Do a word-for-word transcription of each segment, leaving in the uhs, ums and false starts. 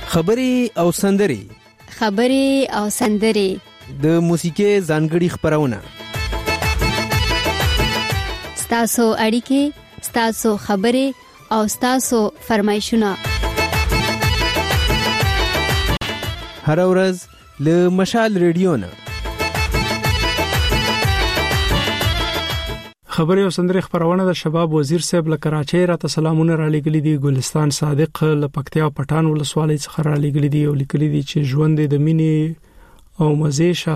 خبري او سندري خبري او سندري د موسیقي ځانګړي خبرونه ستاسو اړیکې ستاسو خبري او ستاسو فرمایشونه هر ورځ له مشال ریډیو نه خبري او سندري خبرونه د شباب وزیر صاحب له کراچۍ راته سلامونه را لګلې دي. ګلستان صادق له پکتیا پټان ولسوالۍ څخه را لګلې دي او لیکلي دي چې ژوند د مینې او مزيشه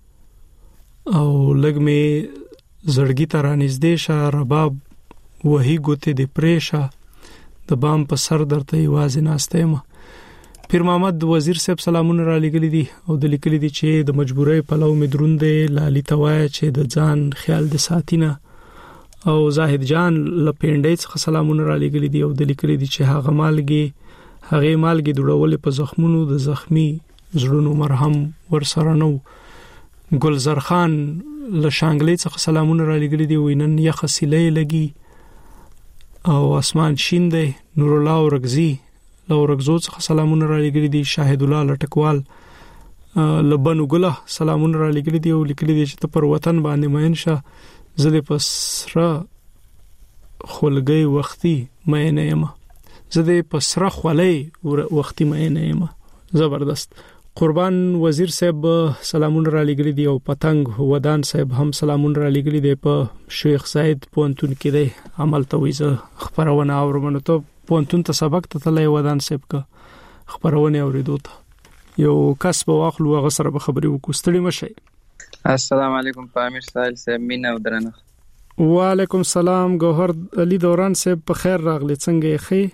او لګمه زړګي ته رانږدې شه رباب وਹੀ ګوتې د پریشه د بام په سر درته یوازې ناشته ما. پیر محمد وزیر صاحب سلامونه را لګلې دي او د لیکلي دي چې د مجبورۍ پلو مدروندې لالي توای چې د ځان خیال د ساتینه او زاهد جان لپینډې څخه سلامونه را لګلې دي او د لیکلي دي چې هغه مالګي هغه مالګي دوړول په زخمونو د زخمی زړونو مرهم ورسره نو. ګلزر خان له شانګلې څخه سلامونه را لګلې دي وینن یخ سیلې لګي او اسمان شین دی. نور الله ورغزي له ورغزو څخه سلامونه را لګلې دي. شاهد الله لټکوال لبنو ګله سلامونه را لګلې دي او لیکلي دي چې ته پر وطن باندې مین شه زله پسره خلګي وختي مې نه یم زده پسره خولې وختي مې نه یم. زبردست. قربان وزیر صاحب سلامونه را لګلې دي او پتنګ ودان صاحب هم سلامونه را لګلې دي. په شیخ زید پونتون کې دی عمل تویزه خبرونه اورمنه ته پونتون ته سبق ته تلې ودان صاحب کا خبرونه اوریدو ته یو کس په واخلو هغه سره به خبري وکړستړي مشي. السلام علیکم پامیر سایل صاحب مینا ودرنه. وعلیکم السلام گوهر علي دوران صاحب په خیر راغلی څنګه یې خې؟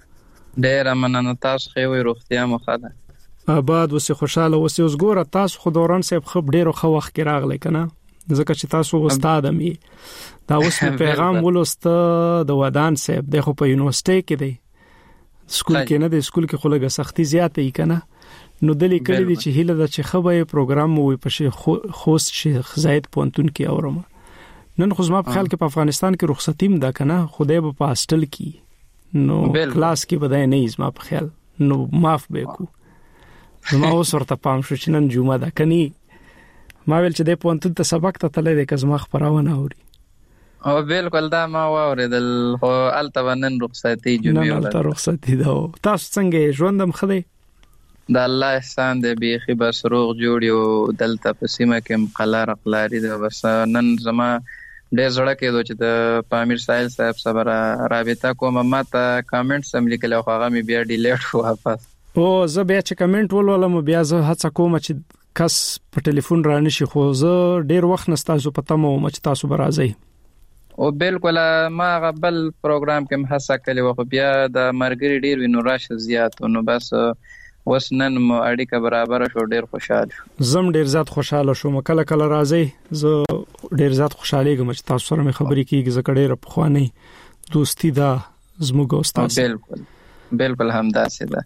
ډېر مننه تاسو خې وي روغتیا مو ښه ده آباد وسه خوشاله وسه اوس ګوره تاسو خو دوران صاحب خو ډېر خو وخت کې راغلی کنه ځکه چې تاسو استاد مې دا اوس پیغام ولوسته د ودان صاحب د خو په یونیورسيټي کې دی سکول کې نه دی سکول کې خو لګه سختي زیاته ای کنه نو دلی کلی دي چې هله د چې خبره پروګرام وي په شیخ خوست شیخ زید پونتون کې اورم نن خو زما په خیال کې په افغانستان کې رخصتیم ده کنه خدای په پاستل کې نو کلاس کې بدای نه زما په خیال نو معاف به کو زما اوس ورته پام شو چې نن جمعه ده کني ما ویل چې د پونتون ته سبق ته تللی د کزما خبرونه اوري او بالکل دا ما اوریدل خو التبنن رخصتي جمعه نه الته رخصتي ده تاسو څنګه ژوندم خدای د الله احسان دې بيخي بس روغ جوړ یو دلته په سیمه کې مقلار اقلاری ده بس نن زما ډېر زړه کې دوی چې د پامیر سایل صاحب سره رابطه کوم ماته کامنټ سم لیکل او هغه مې بیا ډیلیټ واپس او زه بیا چې کمنټ ولولم بیا زه هڅه کوم چې کس په ټلیفون رانه شي خو زه ډېر وخت نستاسو پته مو چې تاسو برازي او بالکل ما غبل پروګرام کې هڅه کړې و خو بیا د مرګري ډېر وینو راشه زیات نو بس وسنن مو اړیکه برابر شو ډیر خوشاله شو زم ډیر زیات خوشاله شوم کله کله راځي زه ډیر زیات خوشاله ګم چې تاسو سره مې خبرې کیږي زکه ډیر په خواني دوستی دا زموږ استاد بالکل بالکل همداسې ده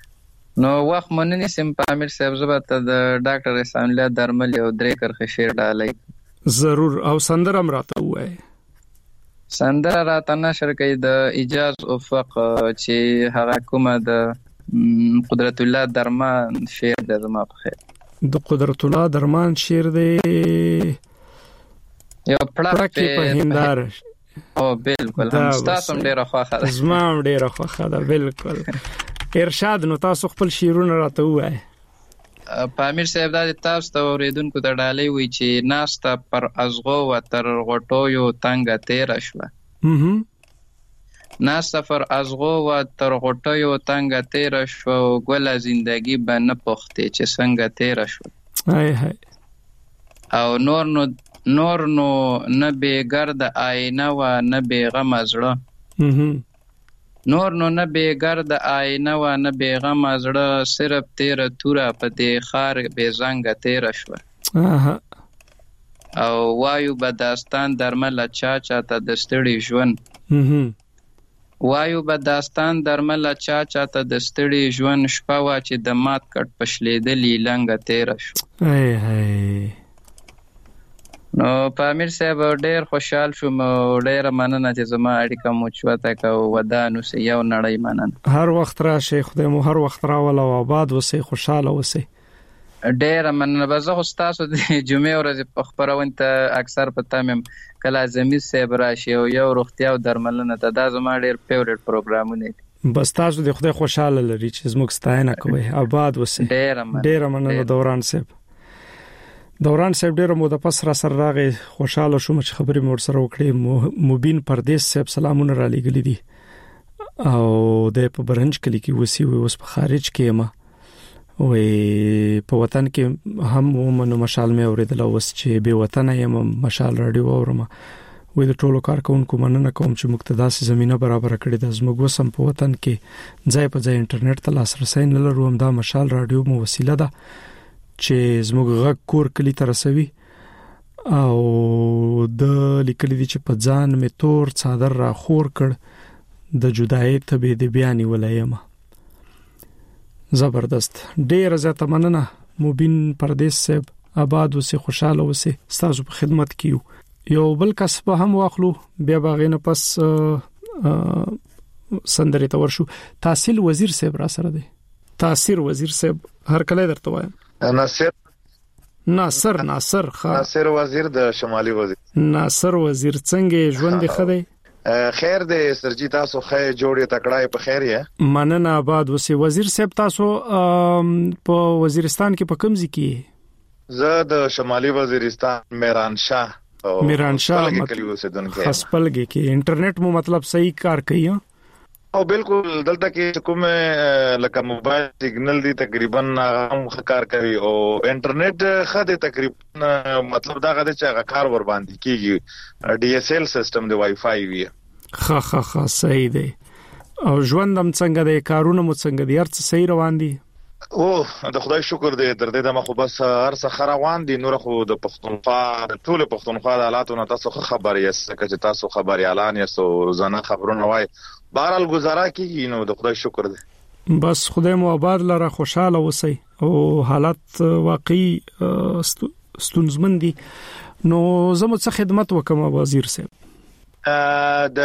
نو وخت مونږ سم پامیر صاحب زبته د ډاکټر احسان الله درمل یو درې کرخه شیر ډالای ضرور او سندرم راته وای سندر راته نشر کوي د اجاز افق چې هغه کومه د قدرت الله درمان شعر د زما په خیر د قدرت الله درمان شعر دی یو پړک په هندار او بالکل هم تاسو ډیره خوښه ده زما ډیره خوښه ده بالکل ارشاد نو تاسو خپل شعرونه راته وای پامیر صاحب دا تاسو ته اوریدونکو ته ډالۍ وی چې ناستا پر ازغو و تر غټو یو تنگ تیر شوه نا سفر ازغو و تر غټیو تنگ تیر شو ګل زندگی به نه پخته چې څنګه تیر شو هاي هاي او نور نو نور نو نه بیګرد آینه و نه بیغم ازړه نور نو نه بیګرد آینه و نه بیغم ازړه صرف تیر توره په دې خار به زنګ تیر شو او وایو به داستان درمل چا چا ته د ستړي ژوند وایو به داستان درمل چا چا ته د ستړي ژوند شپه وا چې د مات کټ پښلیدلې لنګ تیر شو هاي هاي نو پامیر صاحب ډیر خوشحال شوم، ډیر مننه چې زما اړیکه مو چوته کو ودانو سه یو نړۍ مننه. هر وخت راشه، خدای مو هر وخت راول او آباد وسه، خوشاله وسه. ډیر مننه. به زه خو تاسو د جمعې ورځې په خبرونه ته اکثر په تمم کله زمي صاحب راشي او یو روغتیا او درملنه ته دا زما ډیر فیورټ پروګرامونه دي. بس تاسو د خدای خوشاله لري چې زموږ ستاینه کوي. آباد وسه. ډیر مننه. ډیر مننه دوران صاحب. دوران صاحب ډیر مو د پس را سره راغی، خوشاله شوم چې خبرې مور سره وکړې. مبین پردیس صاحب سلامونه را لګلې دي او د په برنج کلی کې وسی وي، اوس په خارج کې ما وې په وطن کې هم ومنو مشال مې اوریدل، اوس چې به وطن یم مشال رادیو اورم. وې د ټولو کارکونکو مننه کوم چې مقتداس زمينه برابر کړې د زموږ وسم په وطن کې ځای په ځای انټرنیټ ته لاسرسي نه لرو. هم دا مشال رادیو مو وسیله ده چې زموږ غږ کور کلی تر رسوي او د لیکلي دي چې په ځان مې تور څادر را خور کړ د جدای ته به د بیان ولایم. زبردست. ډیر زیاته مننه مبین پردیس صاحب. آباد وسه، خوشاله وسه، تاسو په خدمت کیو. یو بل کس په هم واخلو بیا باغینه پس سندري تور شو. تحصیل وزیر صاحب را سره دی. تاثیر وزیر صاحب هر کله درته وایم. ناصر ناصر ناصر خا ناصر وزیر د شمالي وزیر. ناصر وزیر څنګه ژوند خدای خیر دې سرجی تاسو خې جوړې تکړه په خیر یې. مننه. آباد وسه وزیر صاحب. تاسو په وزیرستان کې په کوم ځای کې؟ زه د شمالي وزیرستان میران شاه او میران شاه کلیو اوسیدونکو. خپلګي کې انټرنیټ مو مطلب صحیح کار کوي؟ او بالکل دلته کې کوم لکه موبایل سیګنل دی تقریبا هم کار کوي او انټرنیټ خاطه تقریبا مطلب دا غته چې کار ور باندې کیږي. ډي اس ال سیستم دی وای فای وی. خا خا خا صحیح دی. او ژوندم څنګه دی؟ کارونه مو څنګه دي؟ هر څه صحیح روان دي؟ او د خدای شکر دی تر دې دمه خو بس هر څه روان دي. نور خو د پښتونخوا ټول پښتونخوا د حالاتونو تاسو خبرې یې چې تاسو خبري اعلان یې سو روزانه خبرونه وای بهرال گزاره کیږي. نو د خدای شکر دی. بس خدای مو آباد لره، خوشاله اوسئ او حالت واقعي ستونزمن دي. نو زموږ څه خدمت وکم وزیر صاحب؟ د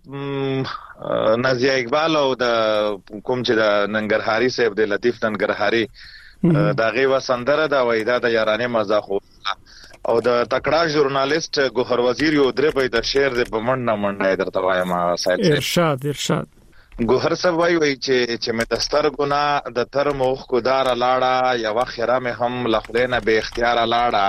نازیه اقبال او د کوم چې د ننګرهاري صاحب د لطیف ننګرهاري دا غي وسندره دا وېدا د یارانه مزاح او د تکړه ژورنالیست ګوهر وزیر یو درې په د شعر د پمنډ نه منډه درته وایم صاحب. ارشاد ارشاد. ګوهر صاحب وایي وای چې چې مې دستر ګنا د تر مخ کو دار لاړه یا وخره مې هم لخلینه به اختیار لاړه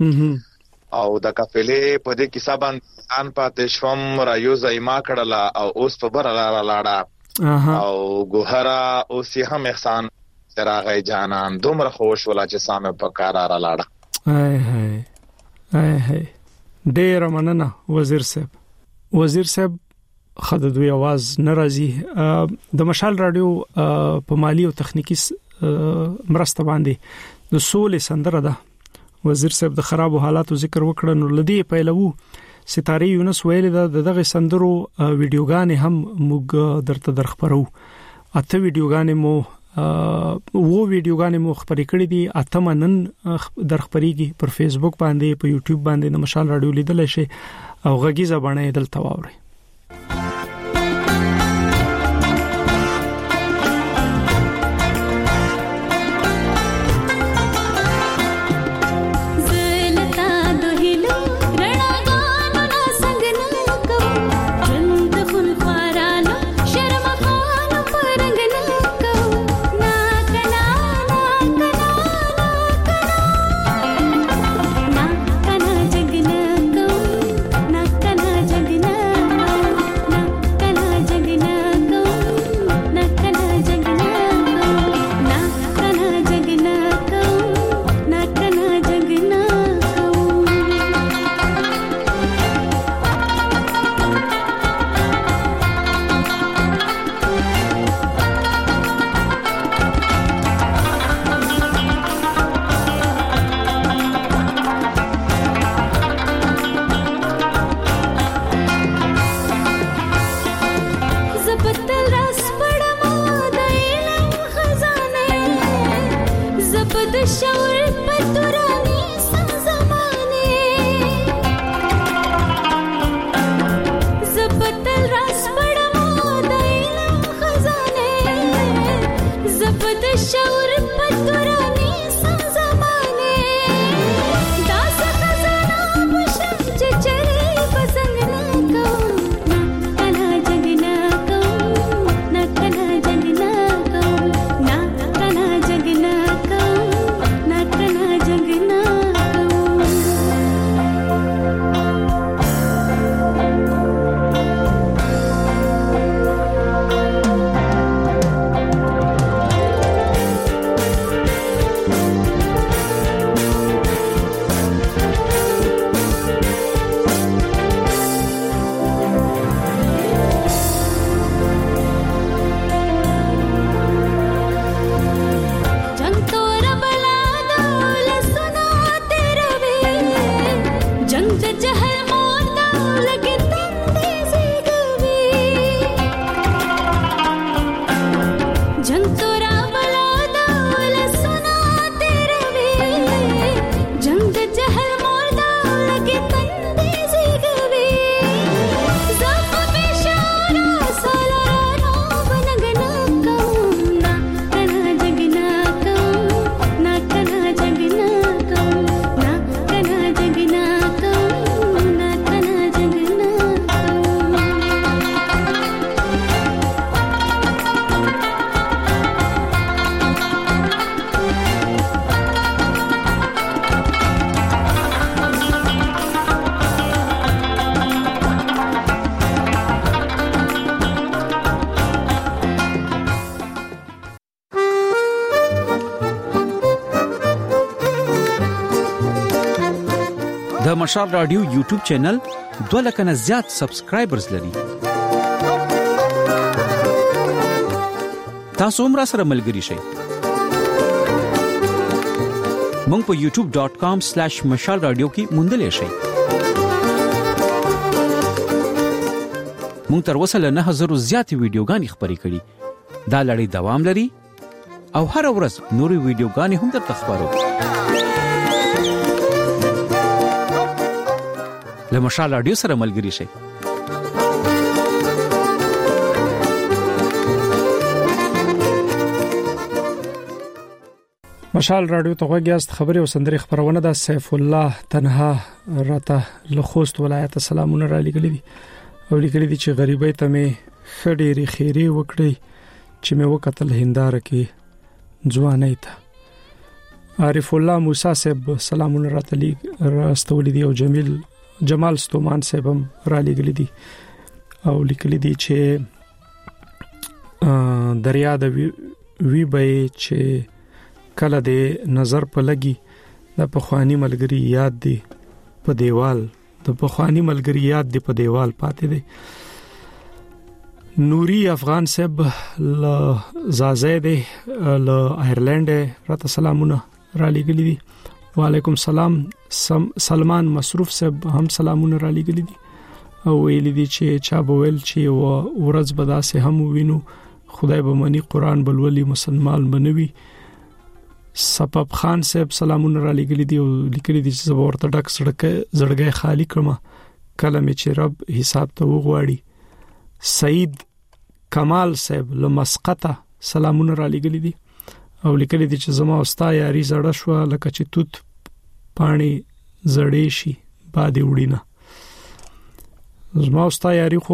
او د کفلې په دې کې سبان ان پاتې شوم را یو زایما کړله او اوس په بر لاړه او ګوهرا اوس هم احسان راغی جانان دومره خوش ولا چې سامه په کار را لاړه. هاي هاي هاي هاي ډیر مننه وزیر صاحب. وزیر صاحب خد دوی आवाज ناراضي د مشال رادیو په مالی او تخنیکی مرسته باندې د سولې سندره ده. وزیر صاحب د خراب حالاتو ذکر وکړ. نو لدی پیلو ستاره یونس ویل د دغه سندرو ویډیوګانې هم موږ درته درخبرو. اته ویډیوګانې مو وو ویډیوګانې مو خبرې کړې دي. اته منن درخبريږي پر فیسبوک باندې، په یوټیوب باندې د مشال رادیو لیدل شي او غږیزه باندې دلته واوري. شور پتورانی سم زمانه د مشال رادیو یوټیوب چینل دوه لک نه زیات سبسکرایبرز لري. تاسو هم را سره ملګري شئ. مونږ په یوټیوب ډاٹ کام سلیش مشال رادیو کې موندلې شئ. مونږ تر اوسه له نه هزار زیات ویډیوګانې خپرې کړې. دا لړۍ دوام لري او هر ورځ نورې ویډیوګانې هم درته خبرو. له مشال رادیو سره ملګري شئ. مشال رادیو ته غوږیاست. خبري او سندري خبرونه د سیف الله تنها راته له خوست ولایت سلامونه را لګلې دي او لیکلي دي چې غریبۍ ته مې خډيري خيري وکړي چې مې وکتل هنداره کې ځواني ته. عارف الله موسی صاحب سلامونه راته راستولې دي او جمیل جمال ستومان صاحب هم را لګلې دي او لیکلي دي چې دریا د وی به چې کله د نظر په لګي د پخوانی ملګری یاد دی په دیوال د پخوانی ملګری یاد دی په دیوال پاتې دی. نوري افغان صاحب ل زازیده ل آیرلند راته سلامونه را لګلې دي. وعلیکم سلام. سلمان مصروف صاحب هم سلامونه را لګلې دي او ویل دي چې چا بوول چې ورځ بداسه هم وینو خدای به منی قران بلولي مسلمان بنوي. سپب خان صاحب سلامونه را لګلې دي او لیکلي دي چې زبورته ډک سړکه زړګي خالی کړم کلمې چې رب حساب ته وغواړي. سعید کمال صاحب لمسقطه سلامونه را لګلې دي او لیکلي دي چې زما اوستا یاري زړه شو لکه چې توت پانی زړې شي باندې وړینا. زما اوستا یاري خو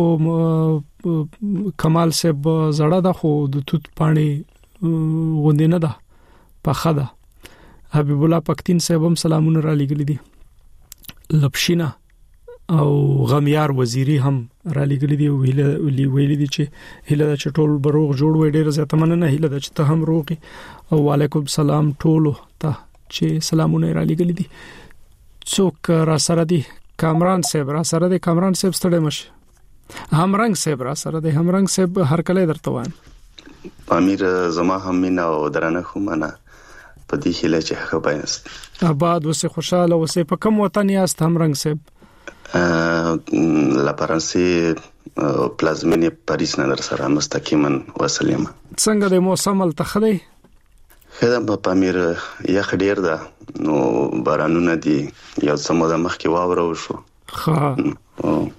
کمال صاحب زړه ده خو د توت پانی غوندې نه ده پخه ده. حبیب الله پختین صاحب هم سلامونه را لګلې دي. لپشینا او غمیار وزیری هم را لګلې دي او ویلې دي چې هله د چټول بروغ جوړ وې ډېر زیات مننه هله د چته هم روغي او وعلیکم سلام ټولو ته چې سلامونه را لګلې دي. څوک را سره دي؟ کامران صاحب را سره دي. کامران صاحب ستړي مشه. همرنګ صاحب را سره دي. همرنګ صاحب هر کله درته وایم امیر زما هم مینا او درنه خو منه په دې هله چې ښه باینست آباد وسه خوشاله وسه. په کوم وطن یاست همرنګ صاحب؟ لا فرانسې پلازمینه پاریس نه در سره مستقیما وسلم. څنګه د موسم التخدي؟ خدای په پامیر یخ ډیر ده نو بارانونه دي یو سمو د مخ کې واوره وشو. ها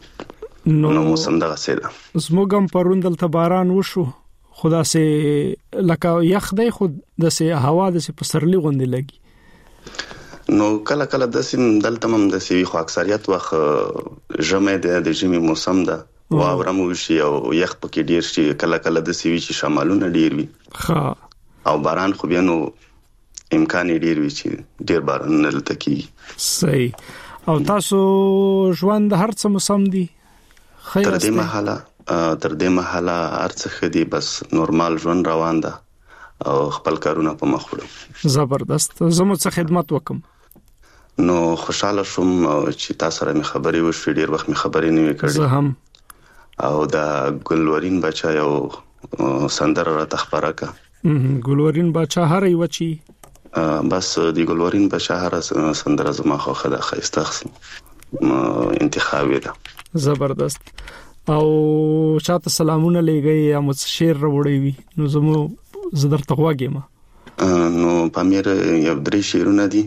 نو نو موسم دغه څه ده. زموږم پروندل ته باران وشو خدا سي لکه یخ دی خو د سه هوا د سه پسرلی غوندې لګي نو کله کله د سیم دلته هم د سی خو اکثریت وخت ژمه د ژمي موسم ده واوره مو شي او یخ پکې ډیر شي کله کله د سی چې شمالونه ډیر وي ها او باران خو بیا نو امکان ډیر وي چې ډیر باران نه لته صحیح او تاسو ژوند هر څه موسم دي خیر تر دې محله تر دې محله ارڅ خدي بس نورمال ژوند روان ده او خپل کارونه په مخ وړم زبردست زموږ څخه خدمت وکم نو خوشاله شوم چې تاسو سره مې خبرې وشوې ډیر وخت مې خبرې نه وکړې زه هم او دا ګلورین بچا یو سندره را تخبره کا ګلورین بچا هر یو چی بس دی ګلورین بچا هر سندره زما خو خدا خاصه انتخاب ده زبردست او چاته سلامونه لګي یا مڅ شعر وروړي وي نو زمو زدر تغواګم نو پامیر یو درې شعرونه دي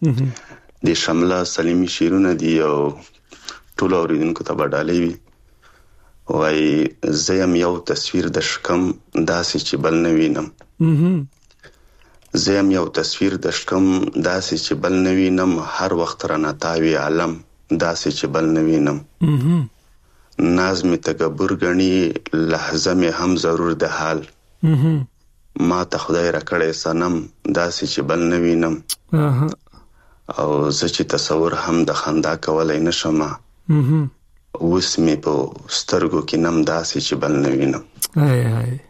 د شمله سلیمی شعرونه دي او ټول اوریدونکو ته بدالې وي وای زیم یو تصویر د شکم داسې چې بل نه وینم زیم یو تصویر د شکم داسې چې بل نه وینم هر وخت را نتاوي عالم داسې چې بل نه وینم ناز می تکبر غنی لحظه می هم ضرور د حال ما ته خدای را کړې سنم داسې چې بل نه وینم او زه چې تصور هم د خندا کولای نشم اوس می په سترګو کې نم داسې چې بل نه وینم آی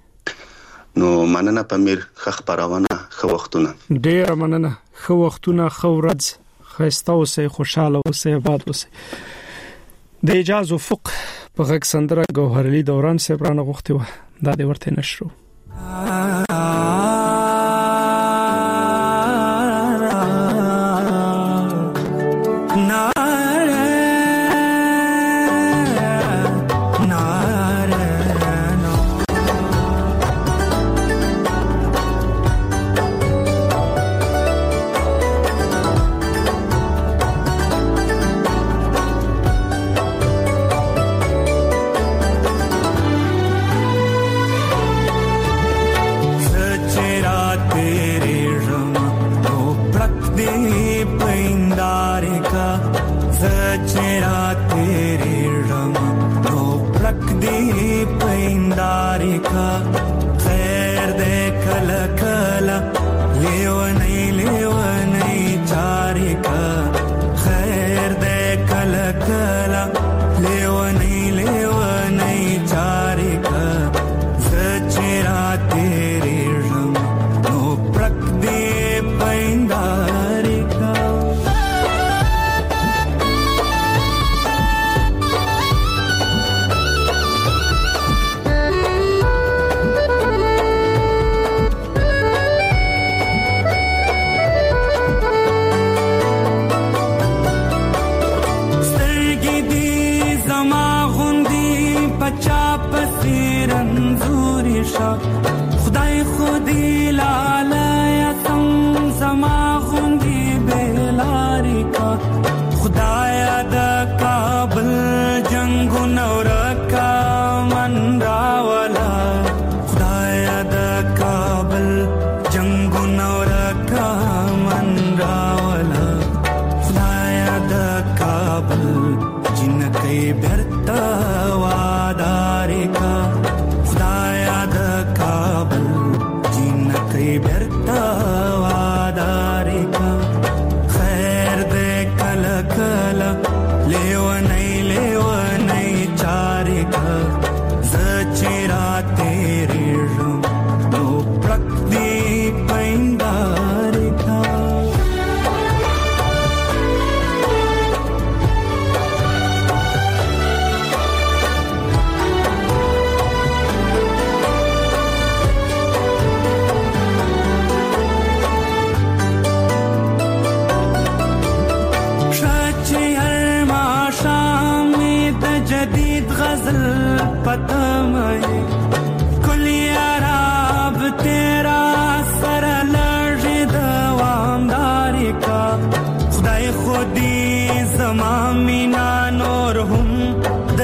آی نو مننه پمیر خخ پرونه خو وختونه ډیر مننه خو وختونه خو ورځ خسته اوسه خوشاله اوسه آباد اوسه د اجازه فق په غږ سندره ګوهرلی دوران سبرانه غوښتي و دا د ورته نشرو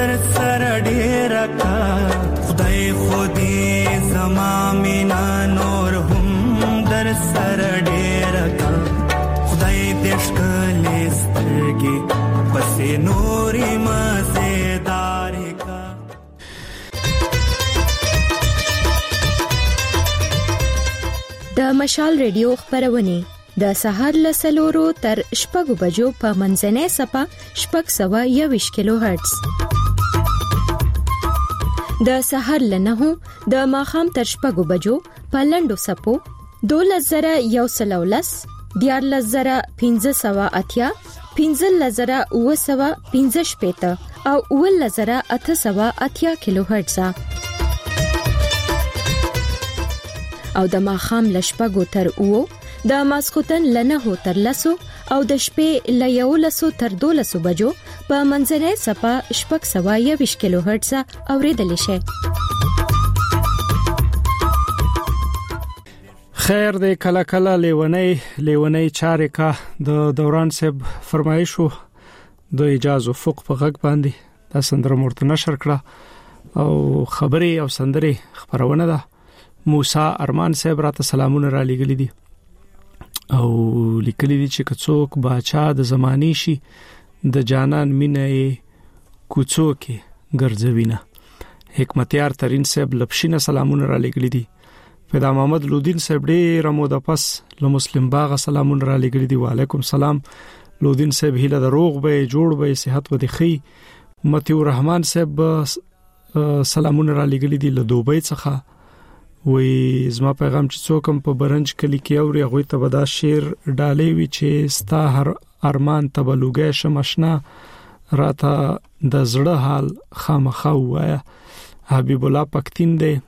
خدای خودی زما مینا نور د مشال ریډیو خبرونه د سهار له سلورو تر شپږو بجو په منځنۍ سپه شپږ سوه یوویشت کیلو هرتز. د سهار له نهو د ماښام تر شپږو بجو په لنډو سپو دولس زره یو سل ولس، دیارلس زره پنځه سوه اتیا، پنځلس زره اوه سوه پنځه شپېته او اوولس زره اته سوه اتیا کیلو هرتز. او د ماښام له شپږو تر اوو، د ماسخوتن له نهو تر لسو او د شپې له یولسو تر دولسو بجو په منځنۍ سپه شپږ سوه یوویشت کیلو هرتز اوریدلی شئ. خیر د کله کله لیونی لیونی چارې کا د دوران صاحب فرمایشو د اجازه فوق په غږ باندې د سندره مرته نشر کړه او خبري او سندري خبرونه ده. موسی ارمان صاحب راته سلامونه را لګلې دي او لیکلي دي چې کڅوک باچا د زمانی شي د جانان مینې کوڅوکي ګرځوینه. حکمتیار ترین صاحب لپشینه سلامونه را لګلې دي. پیدا محمد لودین صاحب ډېر مو د پس له مسلم باغ سلامونه را لګلې دي. وعلیکم سلام لودین صاحب، هیله د روغ به جوړ به صحت و دي خي. متیو رحمان صاحب سلامونه را لګلې دي له دوبۍ څخه. وی زما پیغام چې څوکم په برنج کلی کې اوري هغه ته بدا شیر ډالې وی چې ستا هر ارمان تبلوګه شمشنا راته د زړه حال خامخا وایا. حبیب الله پختین دی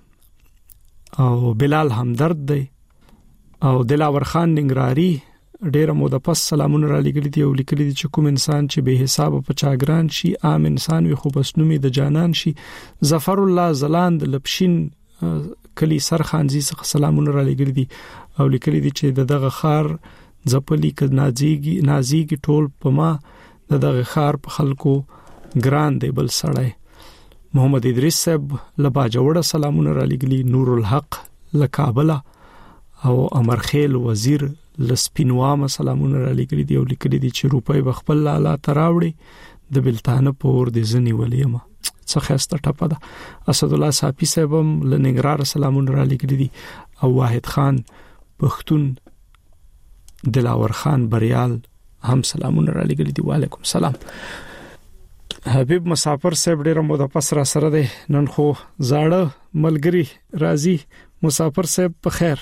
او بلال همدرد دی او دلاور خان ننګراری ډیر مو د پس سلامونه را لګلې دي او لیکلي دي چې کوم انسان چې به حساب په چاګران شي عام انسان وي خو بس نومي د جانان شي. ظفر الله زلاند لپشین کلی سرخانزي څخه سلامونه را لګلې دي او لیکلي دي چې دغه خار ځپلي ک نازيږي نازيږي ټول په ما دغه خار په خلکو ګران دی بل سړی. محمد ادریس صاحب لبا جوړه سلامونه را لګلي. نور الحق لکابل او امرخیل وزیر لسپینوام سلامونه را لګلي دي او لیکلي دي چې روپۍ بخپل لاله تراوړي د بلتانه پور دي زنی ولیمه څه خسته ټپه ده. اسد الله صافي صاحب لنګرار سلامونه را لګلي دي او واحد خان پختون دلاور خان بریال هم سلامونه را لګلي دي. وعلیکم سلام. حبیب مسافر صاحب ډیر مو د پس را سره ده نن خو زاړه ملګری راضي. مسافر صاحب په خیر.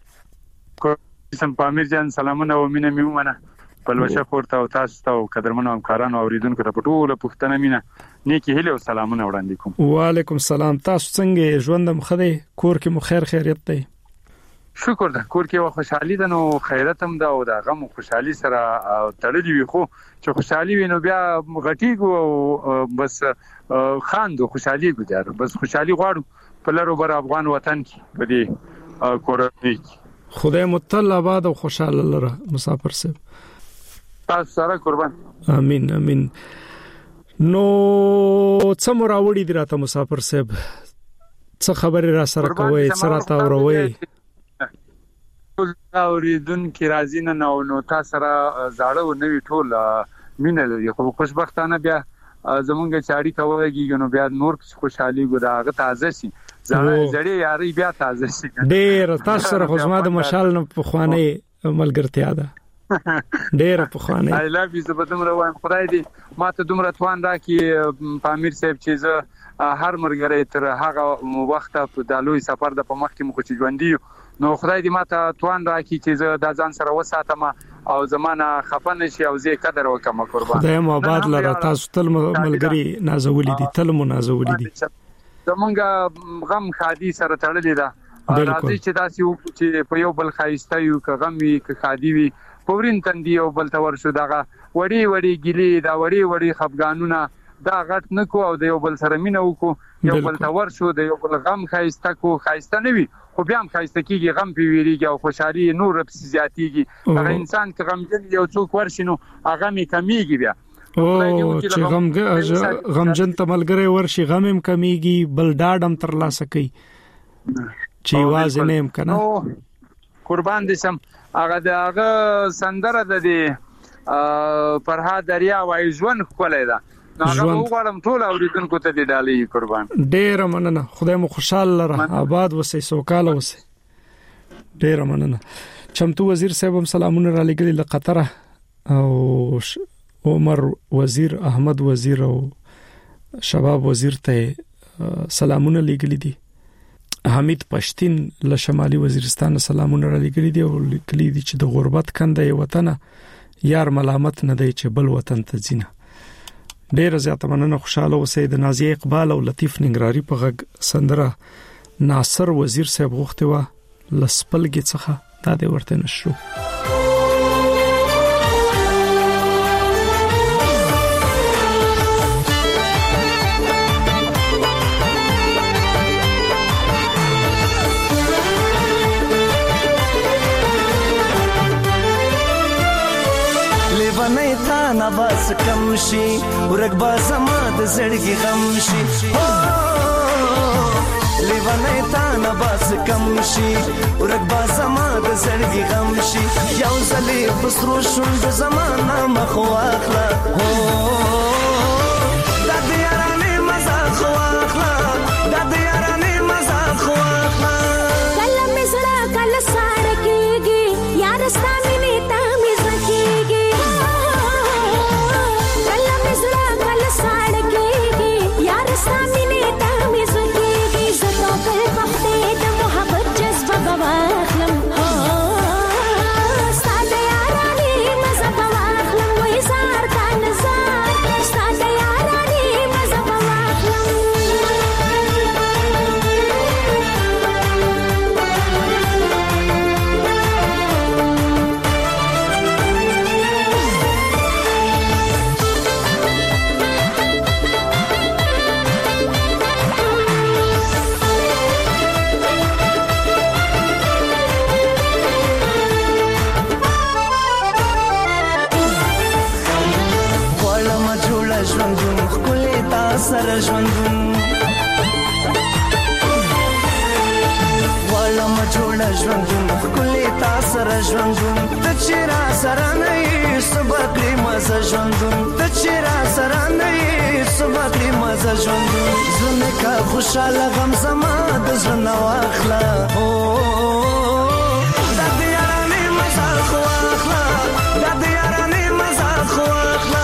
سم پامیر جان سلامونه او مینه میومنه پلوشه پورته او تاسو ته او قدرمنو همکارانو اوریدونکو ته ټول پښتنه مینه نیکی هیله او سلامونه وړاندې کوم. وعلیکم سلام. تاسو څنګه ژوندم خدای کور کې مو خیر خیریت دی؟ شکر ده کور کې خوشحالي ده نو خیرت هم ده او د غم او خوشحالي سره تړلې وي خو چې خوشحالي وي نو بیا غټیږو او بس خاندو خوشحالي ګذار بس خوشحالي غواړو په لارو بر افغان وطن کې په دې کورنۍ خدای متعال آباد او خوشاله لره مسافر صاحب. تاسو سره قربان. امين امين. نو څه مراوړي دي راته مسافر صاحب څه خبره را سره کوي څه راته اوروي اوریدون کې راځي نه نو نو تاسو سره زاړه او نوی ټول مینه لري خو خوشبختانه بیا زمونږ چاري کوي نو بیا نور خوشحالي ګداغه تازه شي زړه زړی یاري بیا تازه شي. ډېر تاسو سره خو زما د مشال نه په خوانې ملګرتیا ده ډېر په خوانې. I love you زبدم روان خدای دې ماته دومره توان راکې پامیر صاحب چې زه هر مرګره تر هغه وخت په دالوي سفر د په مخ کې مخ ژوندۍ نو خدای دې ماته توان راکې چې زه د ځان سره وساتم او زمانہ خفن شي او زه قدر وکم قربان. خدای مو آباد لره تاسو تل ملګری نازولې دي تل مو نازولې دي. زمونږ غم خادي سره تړلې ده راځي چې تاسو چې په یو بل خایسته یو ک غم وی ک خادي وی پورین تندي او بل تور شو دغه وړي وړي ګلي دا وړي وړي خفګانونه دا غټ نکو او د یو بل سره مینه وکړو یو بل تور شو د یو بل غم خایسته کو خایسته نه وي خو بیا هم خایسته کیږي غم پی ویریږي او خوشحالي نور په زیاتیږي هغه انسان که غمجن یو څوک ورشنو هغه می کمیږي بیا او چې غم غمجن تملګری ورشي غم هم کمیږي بل ډاډم تر لاسه کوي چې واز نه هم کنه قربان دي سم هغه دغه سندره د دې پرها دریا وای ژوند کولای دا هغه وګورم ټول اوریدونکو ته دی ډالۍ قربان. ډیر مننه خدای مو خوشاله لره آباد وسه سوکاله وسه ډیر مننه. چمتو وزیر صاحب هم سلامونه را لګل له قطر او عمر وزیر، احمد وزیر او شباب وزیر ته سلامونه لګل دي. حمید پښتين له شمالي وزیرستان سلامونه را لګل دي او لیکلي دي چې د غربت کنده وطن یار ملامت نه دی چې بل وطن ته ځینه. ډیر زیاته مننه. خوشاله اوسئ. د نازیه اقبال او لطیف ننګراری په غږ سندره ناصر وزیر صاحب غوښته و لسپلګي څخه دا د ورته نشو. لیوانه تا نواز کم شي ورګ با زما د زړګي غم شي. لیوانه تا نواز کم شي ورګ با زما د زړګي غم شي. یو ځلې بسرو شوند زمانہ مخ واخلا هو د دې یارانه مزه خو واخلا د دې یارانه مزه خو واخلا. کله مزړه کله ساړ کېږي یار ستامي نیتا مزه کېږي. سره ژوندون والا ما جوړه ژوندون کله تا سره ژوندون ته چیرې سره نه یې سبقې مزه ژوندون ته چیرې سره نه یې سبقې مزه ژوندون زنه کا خوشاله غم زما د ژوند واخلا او د دې یارانه مزه خو واخلا د دې یارانه مزه خو واخلا.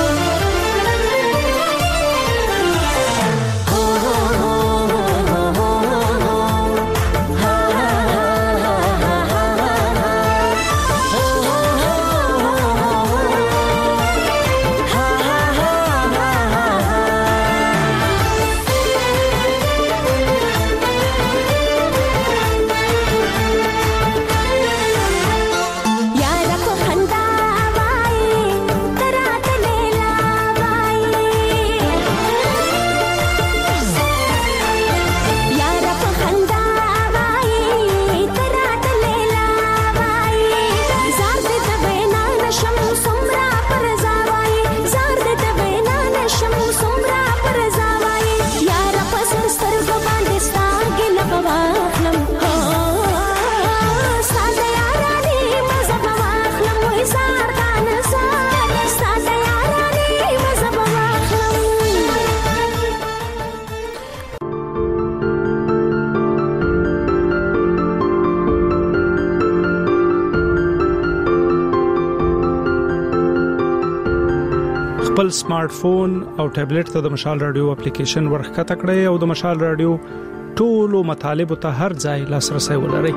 خپل سمارټ فون او ټابلیټ ته د مشال رادیو اپلیکیشن ورخته کړئ او د مشال رادیو ټولو مطالب ته هر ځای لاسرسي ولرئ.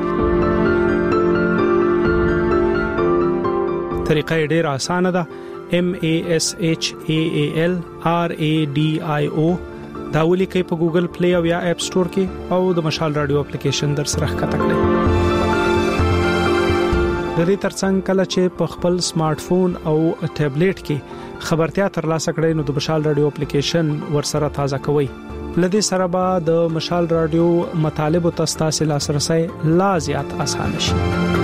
طریقه ډېر اسانه ده. M A S H A A L R A D I O دا ولیکئ په ګوګل پلی او یا اپ سٹور کې او د مشال رادیو اپلیکیشن در سره ښکته کړئ. د دې ترڅنګ کله چې په خپل سمارټ فون او ټابلیټ کې خبرتیا ترلاسه کړئ نو د مشال رادیو اپلیکیشن ورسره تازه کوئ. لدې سره به د مشال رادیو مطالب او تاسو لاسرسي لا زیات آسان شي.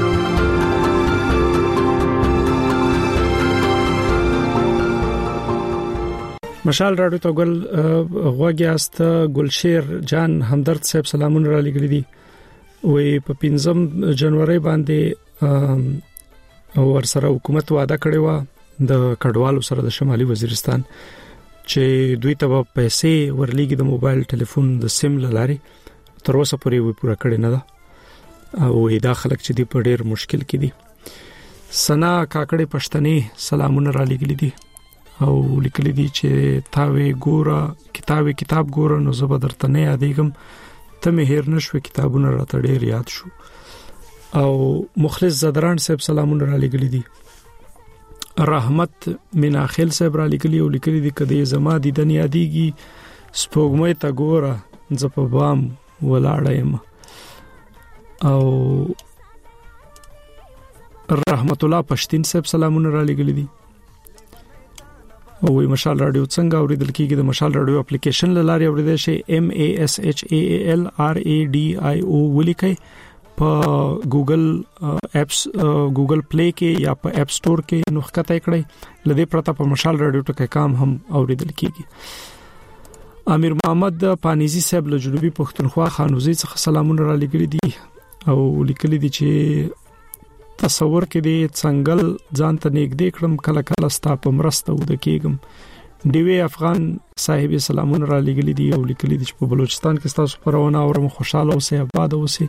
مشال رادیو ته ګل غوګیاست ګلشیر جان همدرد صاحب سلامونه را لګل دي. وې په پنځم جنوري باندې ور سره حکومت وعده کړې و د کډوالو سره د شمالي وزیرستان چې دوی ته پیسې ورلېږي د موبایل ټلیفون د سیم لاري تر اوسه پورې وې پوره کړې نه ده او دا خلک چې دی په ډېر مشکل کې دي. سنا کاکړې پښتنې سلامونه را لګلې دي او لیکلي دي چې تاوي ګوره کتابه کتاب ګوره نو زه به درته نه یادېږم ته مې هیر نشو کتابونه راته ډېر یاد شو. او مخلص زدران صاحب سلامونه را لګلې دي. رحمت مناخل صاحب را لګلي او لیکلي دي کده زما دي د یادېږي سپوږمۍ ته ګوره ز په بام ولاړم. او رحمت الله پښتين صاحب سلامونه را لګلي دي او وی مشال رادیو څنګه اوریدل کیږي د مشال رادیو اپلیکیشن لاره اوریدل شي ام ا اس اچ ا ال ار ا ډي آی او ولیکي په ګوګل اپس ګوګل پلی کې یا په اپ سٹور کې نوښکته کړئ لدې پرته په مشال رادیو ټکي کام هم اوریدل کیږي. امیر محمد پانیزی صاحب له جنوبي پښتونخوا خانوزي څخه سلامونه را لګلي دي او لیکلي دي چې تصور کې دي څنګه ځان ته نږدې کړم کله کله ستا په مرسته ود کېږم. ډیوی افغان صاحب سلامونه را لګلي دي او لیکلي دي چې په بلوچستان کې تاسو پرونه اورم خوشاله اوسئ آباد اوسئ.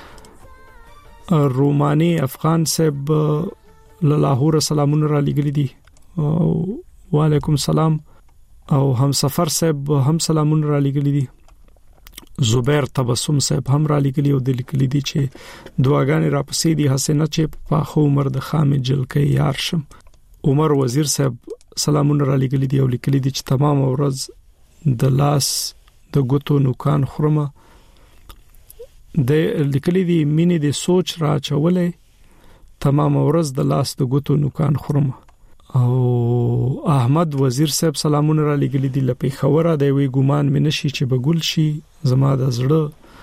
روماني افغان صاحب له لاهور سلامونه را لګلي دي او وعلیکم سلام. او هم سفر صاحب هم سلامونه را لګلي دي. زبیر تبسم صاحب هم را لګلي او د لیکلي دي چې دعاګانې را پسې دي حسنه چې په خو عمر د خامې جلکې یار شم. عمر وزیر صاحب سلامونه را لګلي دي او لیکلي دي چې تمام ورځ د لاس د ګوتو نوکان خرمه د لیکلي دي مینې د سوچ را چولې تمام ورځ د لاس د ګوتو نوکان خرمه. او احمد وزیر صاحب سلامونه را لګلي دي لپاره خبره دی وی ګومان مې نشي چې بګول شي زما د زړه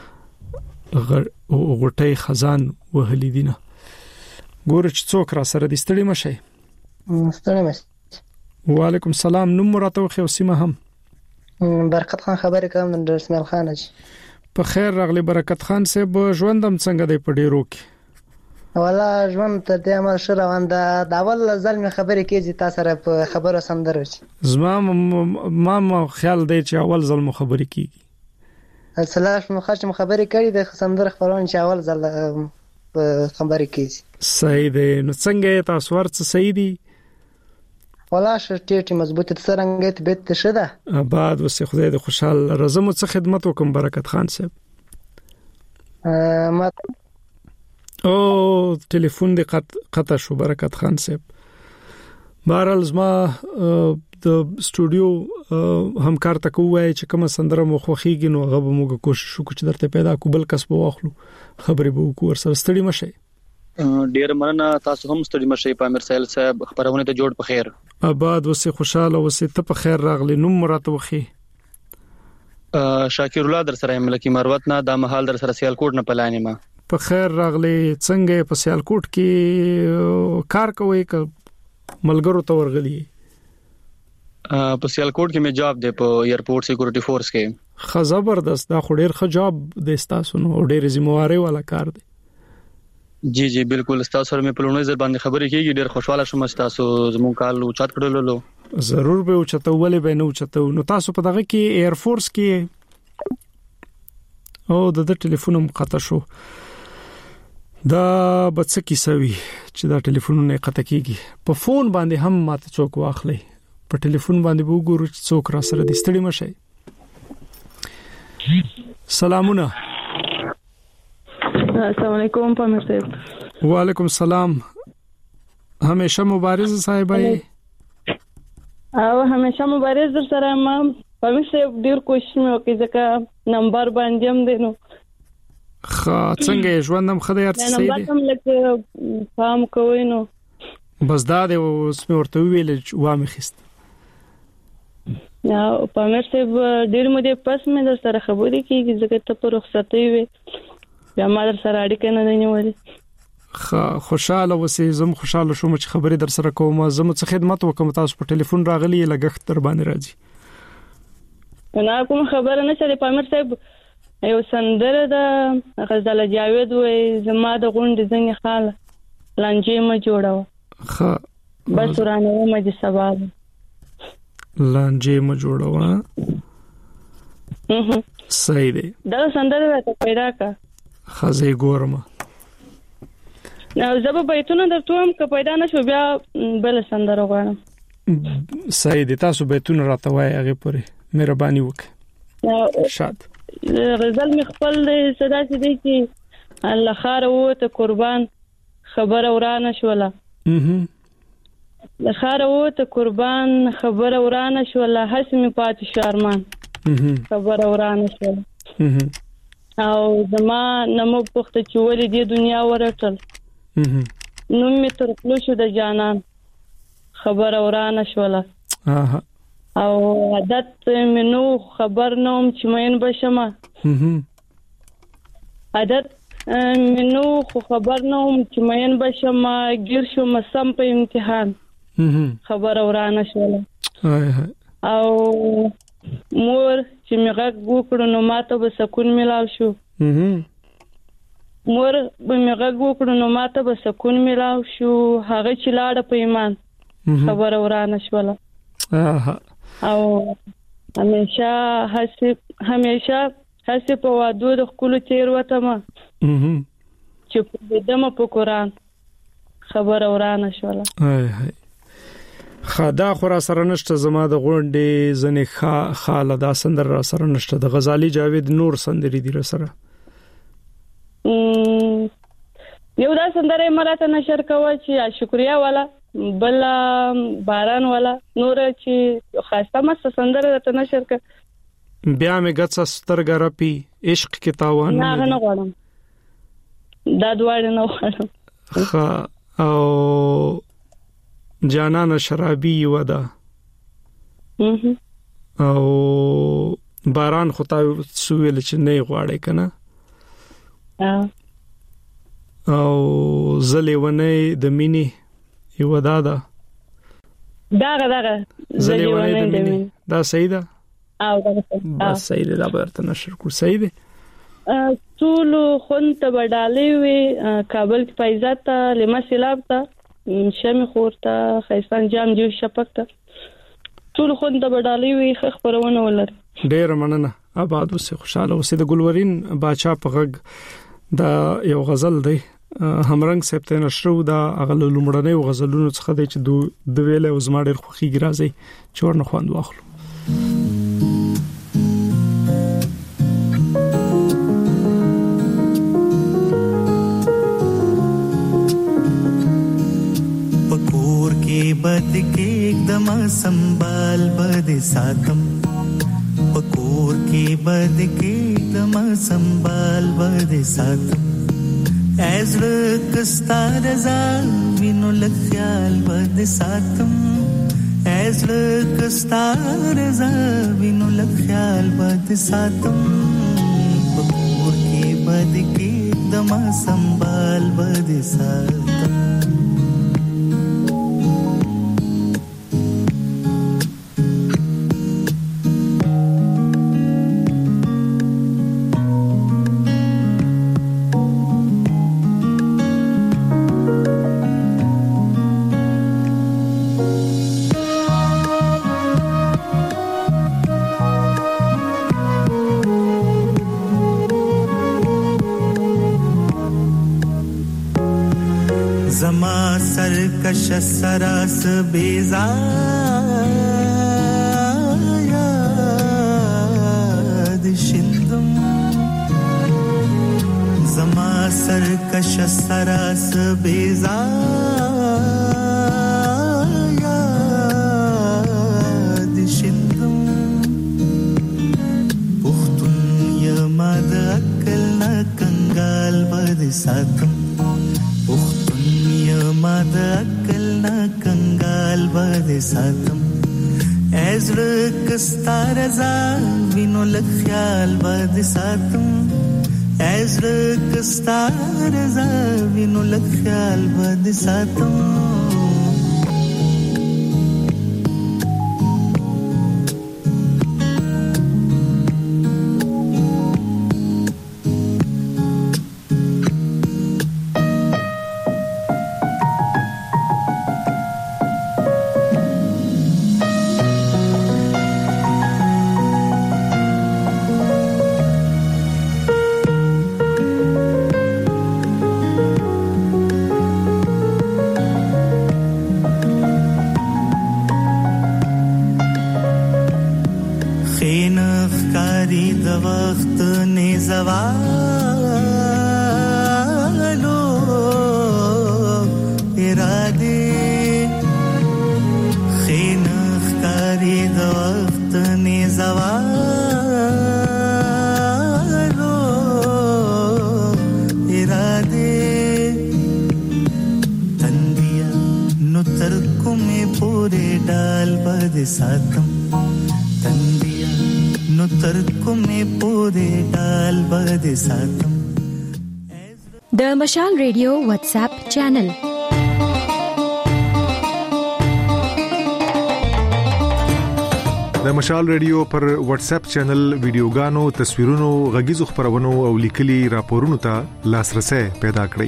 غټي خزان وهلي دي نه ګور چې څوک را سره دي ستړي مشه. ستړي مشه. وعلیکم سلام. نوم راته خو سیمه هم برکت خان خبرې کوم د اسماعیل خان جی. په خیر راغلی برکت خان صاحب ژوندم څنګه دی په ډیرو کې؟ والا ژوند ته د عمل شو روان ده. د اول ځل مې خبرې کېږي تاسو سره په خبرو سندره شي. زما ما ما خیال دی چې اول ځل مو خبرې کیږي. اصلاح مو خاصه خبرې کړې د سندره خبرونه چې اول ځل خبرې کیږي. صحیح دی. نو څنګه تاسو ورڅ صحیح دی؟ والا شټې مضبوطه څنګه ته بیت شده. بعد وسه خدای د خوشحال رزمو څخه خدمت وکم برکت خان صاحب. ما او ټلیفون دې قطع شو برکت خان صاحب. بهرحال زما د استودیو همکار ته کوی چې کوم سندره مو خوخیږي نو هغه به موږ کوشش وکړو چې درته پیدا کوبل کسب واخلو خبرې به وکړو سره ستړي مشه. ډیر مننه تاسو هم ستړي مشه. پامیر سایل صاحب خبرونه ته جوړ په خیر. آباد وسه خوشاله وسه ته په خیر راغلی. نوم راته وخی. شاکر الله در سره ملکی مروت نه د محل در سره سیالکوټ نه پلانې ما. په خیر راغلی. څنګه په سیالکوټ کې کار کوي ک ملګرو ته ورغلی؟ په سیالکوټ کې مې جاب دی په ایرپورټ سکیورټي فورس کې. خ زبردست. دا خو ډیر ښه جاب دی تاسو نو ډیر ذمہواری والا کار دی. جی جی بالکل. تاسو سره مې په لونې ځل باندې خبرې کیږي. ډیر خوشاله شوم چې تاسو زموږ کال او چات کړلو. ضرور به او چته ولې به نو چته. نو تاسو په دغه کې ایر فورس کې او د ټلیفون مقطع شو. دا بڅ کی سوي چې دا ټلیفونونه قطع کیږي. په فون باندې هم ماته څوک واخلي. په ټلیفون باندې وګورو چې څوک را سره دي. ستړي مشه. سلامونه. السلام علیکم پامیر صاحب. وعلیکم السلام. همیشه مبارز صاحب ای او همیشه مبارز در سره ما پامیر صاحب ډیر کوشش مې وکړ ځکه نمبر باندې هم دینو. خا څنګه ژوندم خدای هر څه دی. نمبر هم لکه فهم کوی نو بس دا د اوس مې ورته ویل چې وامه خست. یا پامیر صاحب ډیر مې پس مې در سره خبرې کیږي ځکه ته په رخصتي وي بیا ما در سره اړیکه نه نیولې. خا خوشاله وسې زم خوشاله شوم چې خبرې در سره کوم. زم څه خدمت وکم. تاسو په ټلیفون راغلی لګښت تر باندې راځي. نه کوم خبره نه چې پامیر صاحب یو سندره د غزل جاوید وې زما د غونډې زنګ خاله لانجې ما جوړاو. خا بس ورانه ما دي سبب لانجې ما جوړاو. صحیح دی. دا سندره ته پیدا کا خزې ګورم. زبر بیتونه درته هم که پیدا نشو بیا بل سندره غواړم. سید تاسو بیتونه راته وای هغه پورې مهرباني وکړه. شاد غزل می خپل صدا سي دي چې الله خار وو ته قربان خبر ورانه شوله. اها لخر وو ته قربان خبر ورانه شوله حسمي پات شارمان. اها خبر ورانه شوله. اها او زما نمو پخته چې ولې دې دنیا ورټل. اها نو می تر خپل شو د جانان خبر ورانه شوله. اها او عادت منو خبر نوم چې مین بشمه. اها عادت منو خو خبر نوم چې مین بشمه گیر شو مسم په امتحان. اها خبر ورانه شوله. او مور چې میغه وکړو نو ماته به سکون ملاو شو. اها مور به میغه وکړو نو ماته به سکون ملاو شو. هغه چې لاړه په ایمان خبر ورانه شوله. اها او همیشه هسي همیشه هسي په وادو د خپل تیر وته ما اها چې په دمه په قران خبر ورانه شوله. هاي هاي خدا خورا سره نشته زما د غونډې زنه خا خاله دا سندر را سره نشته د غزالي جاوید نور سندري دي را سره. یو دا سندره مراته نشر کوي چې شکریا والا بل باران والا نور چې خاصه مست سندره ته نشر ک بیا مې غڅ سترګ رپی عشق کې تاوان نه نه غواړم دا دواړه نه غواړم. خ او جانان شرابي ودا او باران خطا سویل چې نه غواړي کنه. او زلي ونه د مینی یو دادا داغه داغه زلي ونه د مینی دا صحیح ده. او دا بس صحیح ده. دا برته نشر کو صحیح ده. ټول خونته بدالې وي کابل کې پایزات لمه سیلاب ته شمه خورته خیسان جام جو شپک ته ټول خونته بدالې وي خبرونه ولر. ډیر مننه آباد اوسه خوشاله اوسه. د ګلورین باچا په غږ دا یو غزل دی همرنګ سپته نشرو دا اغل لومړنۍ غزلونو څخه دی چې د ویله او زما ډیر خوخي ګرازي چور نه خوند واخلو. پکور کې بد کې एकदम संभाल बद सातम. पकोर के बद के एकदम संभाल बद सातम. ऐज़ कस्ता रज़ा विनो लख्याल बद सातम. ऐज़ कस्ता रज़ा विनो लख्याल बद सातम. पकोर के बद के एकदम संभाल बद सातम. जमा सरकश सरास बेजायाद शिंदम. जमा सरकश सरास बेजायाद शिंदम. पुख्तun yamad akal na kangal bad satam. मद अकल ना कंगाल बद सातम. ऐज़ कस्ता रज़ा विनो लख्याल बद सातम. ऐज़ कस्ता रज़ा विनो लख्याल बद सातम. تر کومې پورې ډال بد ساتم. د مشال ریډیو واتس اپ چینل د مشال ریډیو پر واتس اپ چینل ویډیوګانو، تصویرونو، غږیزو خبرونو او لیکلي راپورونو ته لاسرسي پیدا کړئ.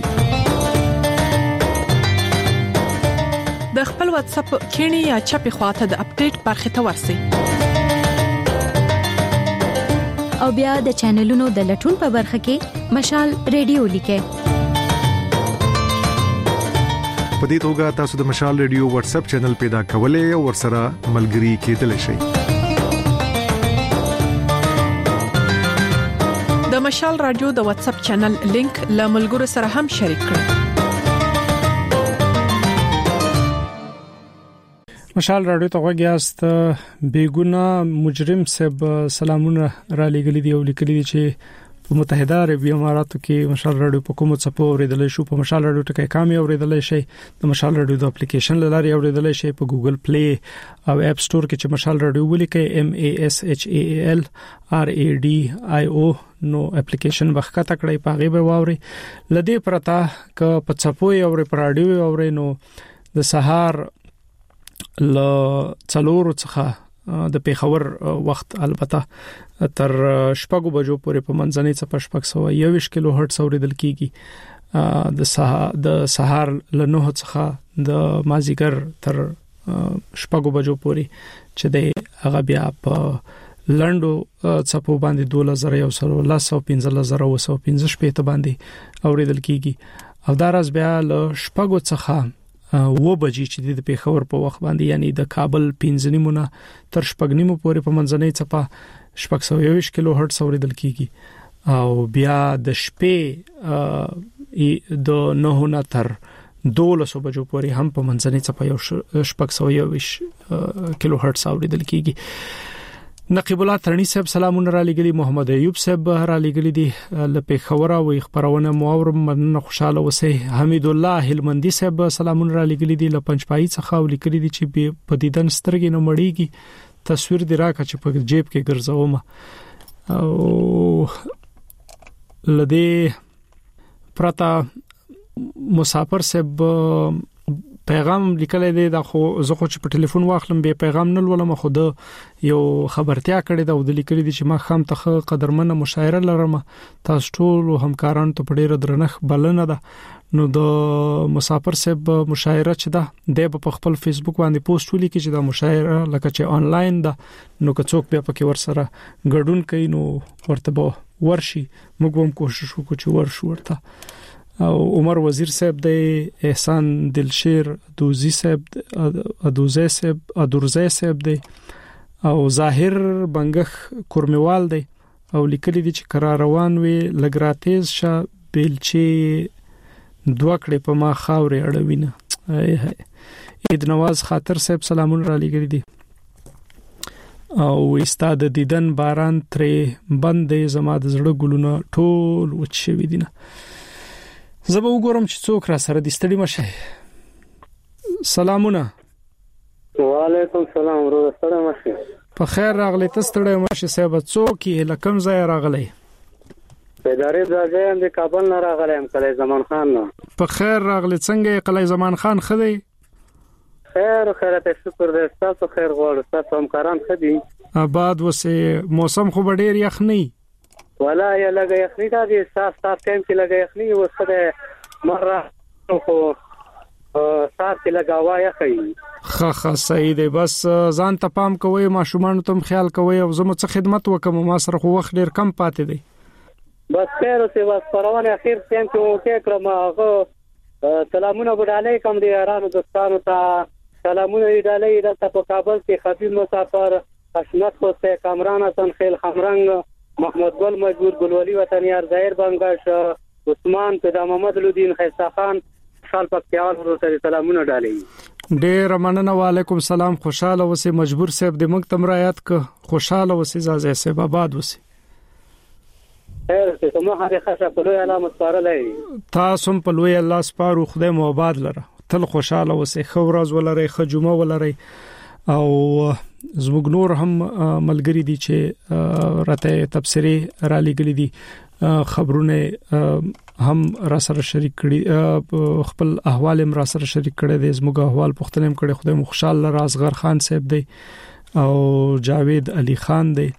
د خپل واتس اپ کینی یا چپی خواته د اپډیټ برخه ته ورسئ او بیا د چینلونو د لټون په برخه کې مشال ریډیو لیکئ. په دې توګه تاسو د مشال ریډیو واتس اپ چینل پیدا کولای او ورسره ملګري کېدلی شئ. د مشال رادیو د واتس اپ چینل لینک له ملګرو سره هم شریک کړئ. مشال رادیو ته غوږیاست. بیګونه مجرم صاحب سلامونه را لګلې دی او لیکلي دي چې په متحده عربی اماراتو کې مشال رادیو په کومو څپو اوریدل شو. په مشال رادیو ټکي کامي اوریدل شي. د مشال رادیو د اپلیکیشن لاري اوریدل شي په ګوګل پلی او اپ سٹور کې چې مشال رادیو ولیکي ام ا اس اچ ا ال ار ا ډي آی او نو اپلیکیشن وخته کړی پاغي به واوري. لدی پرتا ک په څپو اوري پر رادیو اوري نو د سهار ل څلور څخه د پیښور وخت البته تر شپږو بجو پورې په منځنۍ څپه شپږ سوه یوویشت کیلو هرتز اوریدل کیږي. د سهار د سهار له نهه څخه د مازیګر تر شپږو بجو پورې چې د هغه بیا په لندو څپو باندې دوه هزار یو سل او پنځه هزار او پنځه شپږ ته باندې اوریدل کیږي. او دا راز بیا له شپږو څخه و بجې چې د پیښور په وخت باندې یعنی د کابل پنځه نیمونه تر شپږ نیمو پورې په منځنۍ څپه شپږ سوه یوویشت کیلو هرتز اوریدل کیږي. او بیا د شپې د نهه نه تر دولس بجو پورې هم په منځنۍ څپه یو شپږ سوه یوویشت کیلو هرتز اوریدل کیږي. نقیب الله ترنی صاحب سلامونه را لګلی. محمد ایوب صاحب را لګلی دي لپاره خبره او خبرونه مو مننه خوشاله وسه. حمید الله هلمندی صاحب سلامونه را لګلی دي لپنچپای څخه ولیکلی دي چې په دیدن سترګې نه مړیږي تصویر دی راکړه چې په جیب کې ګرځوم. او لدی پرتا مسافر صاحب پیغام لیکل دی دا خو زه خو چې په ټلیفون واخلم به پیغام نه ولوم. خو د یو خبرتیا کړی دا د لیکل دي چې ما خام ته قدرمنه مشاعره لرم. تاسو ټول همکارانو ته ډیره درنښ بلنه ده. نو د مسافر صاحب مشاعره چې ده د په خپل فیسبوک باندې پوسټ ولیکي چې دا مشاعره لکه چې آنلاین ده نو که څوک بیا پکې ورسره ګډون کوي نو ورته به ورشي. موږ هم کوشش وکړو چې ورشو ورته. او عمر وزیر صاحب د احسان دلشیر دوزی صاحب ادوزه صاحب ادورزه صاحب د او ظاهر بنګخ کورمیوال دی او لیکلي دي چې قرار روان وي لګراتیز شه بیلچی دوه کړي په ما خاورې اړوینه. عید نواز خاطر صاحب سلامونه را لګري دي او استاد دیدن باران ترې بندې زما د زړه ګلونه ټول وچ شوي دي. زه به وګورم چې څوک را سره د ستړي مشه. سلامونه. وعلیکم سلام ورو ستړي مشه. په خیر راغلی ته ستړي مشه صاحب. څوک یې لکم ځای راغلی؟ پیدارې ځای د کابل نه راغلی ام کلی زمان خان نه. په خیر راغلی. څنګه کلی زمان خان خدي؟ خیر خیرت شکر دې تاسو خیر غواړم. تاسو همکاران خدي؟ آباد وسه. موسم خو ډیر یخ نه ولا یا لګي یخني دا دي صاف صاف ټایم کې لګي یخني وسره مره خو صاف کې لګاوا یخي. خا خا صحیح دی. بس ځان ته پام کوی ماشومان ته خیال کوی او زموږ څخه خدمت وکم. ما سره خو وخت ډیر کم پاتې دی. بس خیر اوسه بس پروانه اخیر ټایم کې مو کې کړم. هغه سلامونه وډالې کوم دي یارانو دوستانو ته سلامونه وډالې د په کابل کې خطیب مسافر حسنت حسین کامران حسن خیل خمرنګ محمد ګل مجبور ګلولي وطن یار ظاهر بنگاش عثمان پیدا محمد لودین خیسا خان خال پکتیال ورته سلامونه ډالې. ډیر مننه. وعلیکم سلام. خوشاله اوسې. مجبور صاحب د موږ تم رایات ک خوشاله اوسې. زازه صاحب آباد اوسې. خیر ته مو هغه خاصه په لوی علامه سپارلې. تاسو په لوی الله سپارو. خدای مو آباد لره. تل خوشاله اوسې. خو ورځ ولري خجومه ولري او زموږ نور هم ملګری دي چې راته تبصره را لګلې دي خبرونه هم را سره شریک کړي خپل احوال هم را سره شریک کړي دي زموږ احوال پوښتنه هم کړي خدای مو خوشاله رازغر خان صاحب دی او جاوید علي خان دی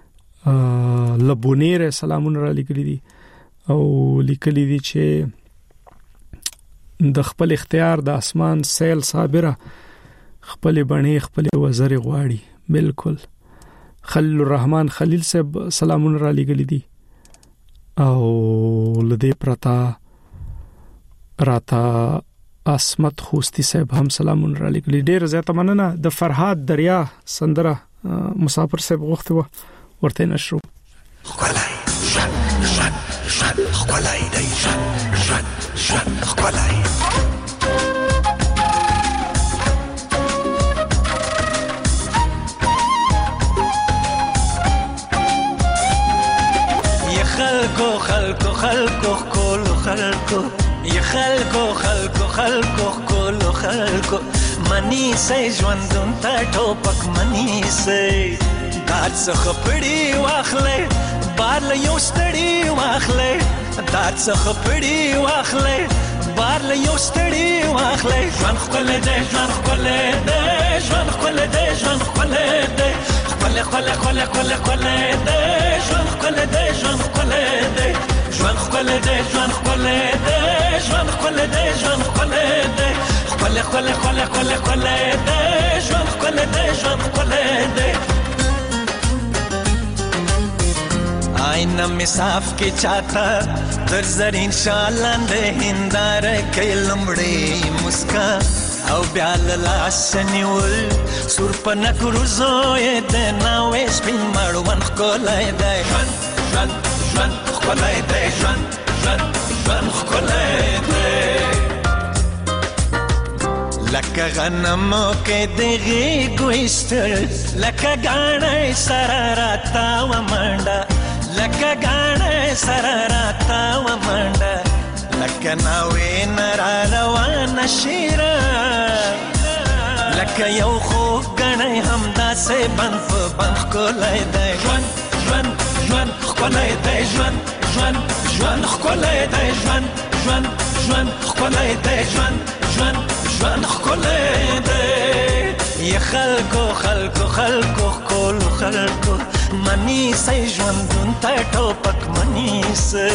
لبونیر سلامونه را لګلې دي او لیکلي دي چې د خپل اختیار د اسمان سیل صابره خپل بڼې خپل وزر غواړي بالکل خلیل الرحمن خلیل صاحب سلامونه را لګلې دي او لدې پرتا راتا اسمت خوستی صاحب هم سلامونه را لګلې ډېر زیاته مننه د فرهاد دریا سندره مسافر صاحب غوښته و ورته نشرو خلای شن شن شن خلای دی شن شن شن خلای خلکو خلکو خلکو کولو خلکو یا خلکو خلکو خلکو کولو خلکو منی سي ژوندون ته ټوپک منی سي دار څخه پړی واخلې بار له یو ستړی واخلې دار څخه پړی واخلې بار له یو ستړی واخلې ژوند خپل دې ژوند خپل دې ژوند خپل دې ژوند خپل دې خپل خپل خپل خپل خپل دې ژوند خپل دې ژوند خپل دې ژوند خپل دې ژوند خپل دې ژوند خپل دې ژوند خپل دې خپل خپل خپل خپل خپل دې ژوند خپل دې ژوند خپل دې آئینه می صاف کې چاته در زرین شالند هندار کې لمړې مسکا او بیا لاس نیول سور پنا کروزوې د ناوې سپین مړون خولای دی ژوند ژوند ژوند خولای دی ژوند ژوند ژوند خولای دی لکه غنمو کې دغه ګوښتل لکه غاڼې سره راتا و منډه لکه غاڼې سره راتا و منډه لکه ناوې نرا روان شیرا لکه یو خو غنې همدا سه بن په بن کولای دی ژوند ژوند ژوند کولای دی ژوند ژوند ژوند کولای دی ژوند ژوند ژوند کولای دی ژوند ژوند ژوند کولای دی یا خلکو خلکو خلکو کول خلکو منی سي ژوندون ته ټوپک منی سي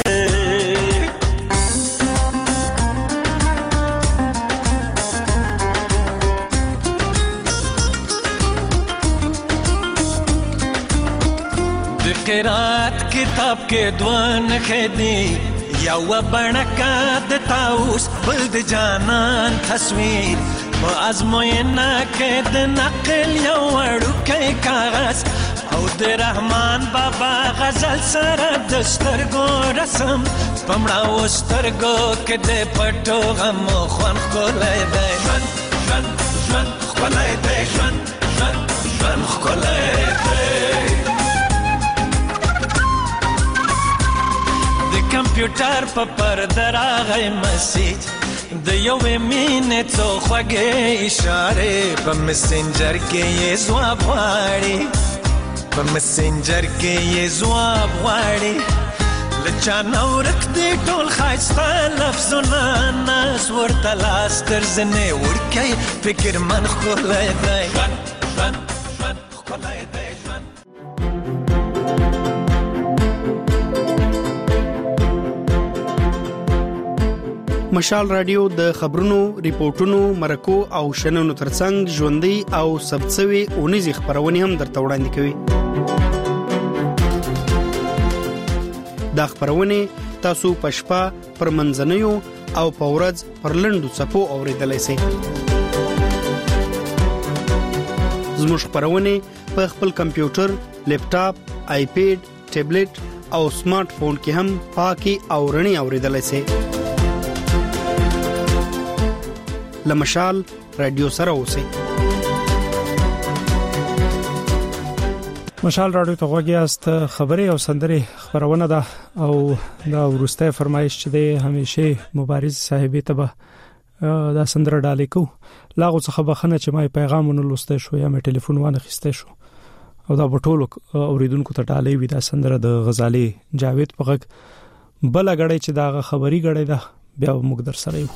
قرات کتاب کې دوان خدي یو بڼکا د تاوس بل د جانان تصویر په ازموینه کې د نقل یو وړوکی کاغذ او د رحمان بابا غزل سره د سترګو رسم پمړاو سترګو کې د پټو غم خوان کولای دی ژوند ژوند ژوند کولای دی ژوند ژوند ژوند کولای دی کمپیوټر په پرده راغی مسیج د یوې مینې څو خوږې اشارې په مسنجر کې یې ځواب غواړي په مسنجر کې یې ځواب غواړي له چا نه ورک دی ټول ښایسته لفظونه ناز ورته لاس تر زنې وړکی فکر من ښکلی دی ژوند ژوند ژوند ښکلی دی ژوند مشال رادیو د خبرونو ریپورتونو مرکو او شننو ترڅنګ ژوندۍ او سبڅوي اونیزي خبرونه هم درته وړاندې کوي دا خبرونه تاسو پښپا پر منځنیو او پورز پر لندو صفو اوریدلای شئ زموږ خبرونه په خپل کمپیوټر لیپټاپ آیپیډ ټابلیټ او سمارټ فون کې هم پاکي او رڼي اوریدلای شئ لمشال رادیو سره اوسئ مشال رادیو ته غوږیاست خبري او سندري خبرونه ده او دا ورسته فرمایش چې د همیشه مبارز صاحب ته به دا سندره ډالې کو لاغه څخه بخنه چې ما پیغامونه لوسته شو یا مې ټلیفون وانه خسته شو او دا بټولو اوریدونکو ته ډالې وی دا سندره د غزالي جاوید په غږ بل غړې چې دا خبري غړې ده بیا موږ در سره یو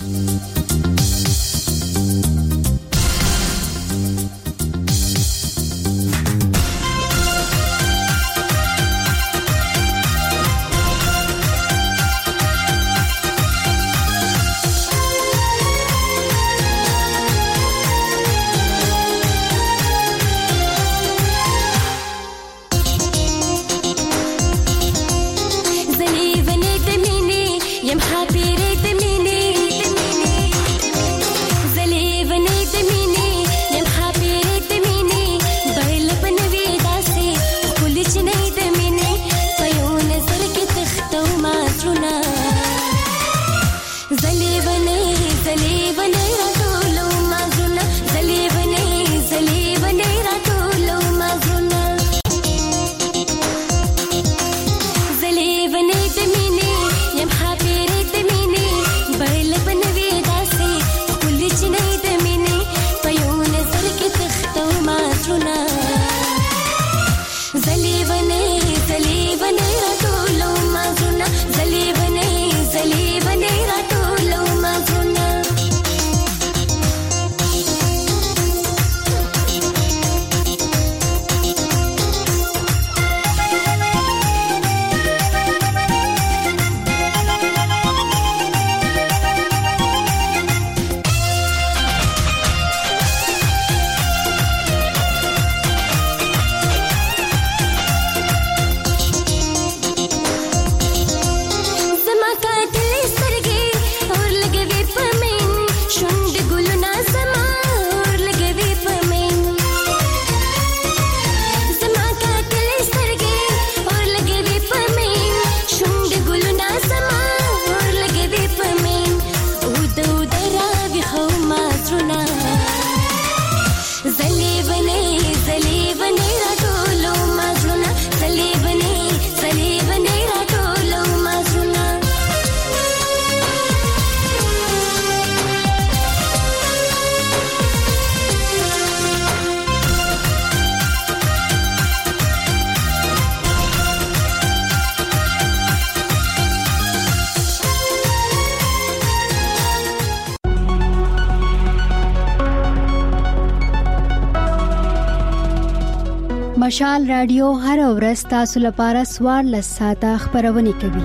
مشال رادیو هر ورځ تاسو لپاره سوار لساته خبرونه کوي.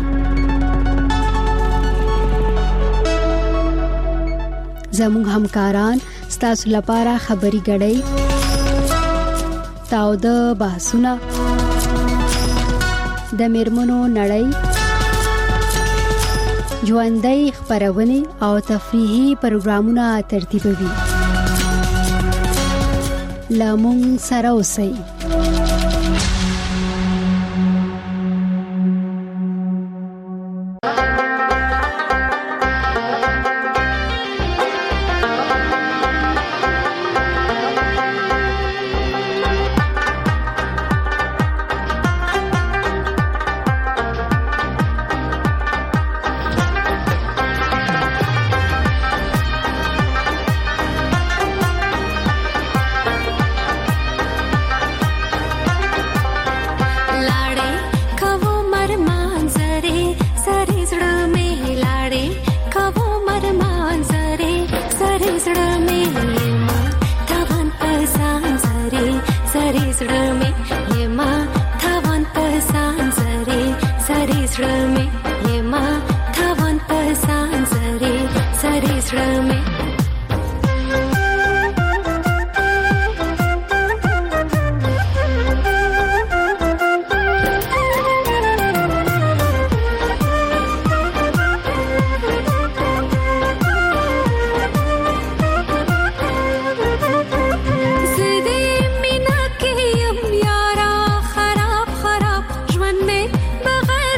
زموږ همکاران تاسو لپاره خبري غړي تاو د بحثونه د میرمنو نړۍ ژوندۍ خبرونه او تفریحي پروګرامونه ترتیبوي. لامون سره اوسئ.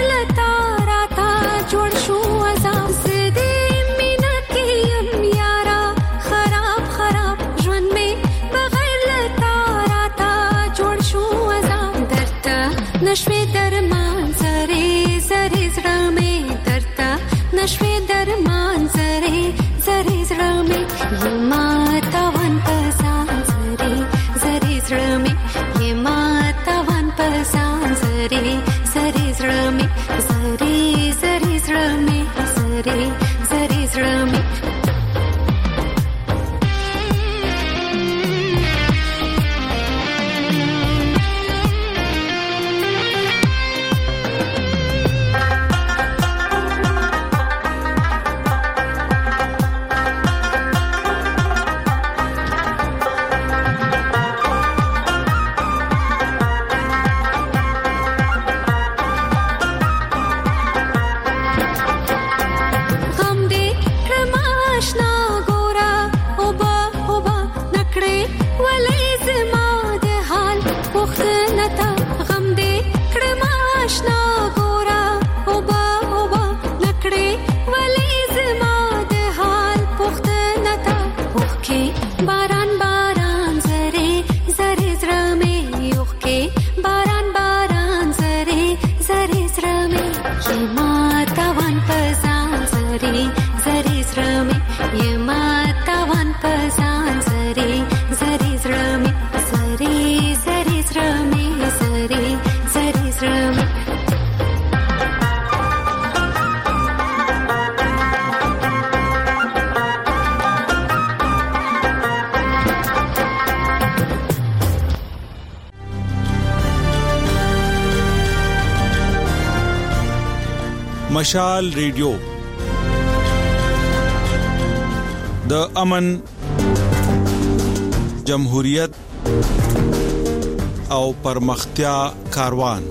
जोड़ शू अजाम से दे मीना के यम यारा یما تاوان پسان زری زری زړه مې یما تاوان پسان زری زری زړه مې زری زری زړه مې زری زری زړه مې مشال ریډیو د امن، جمهوریت او پرمختیا کاروان.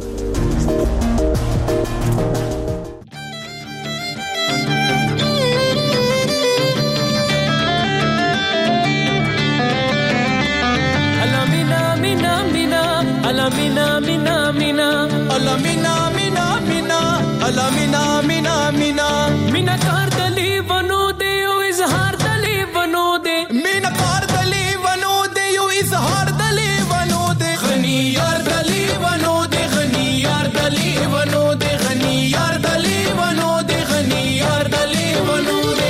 Alamina mina mina alamina mina mina alamina mina mina alamina mina mina mina kar dali bano de o izhar dali bano de mina kar dali bano de o izhar dali bano de ghani yar dali bano de ghani yar dali bano de ghani yar dali bano de ghani yar dali bano de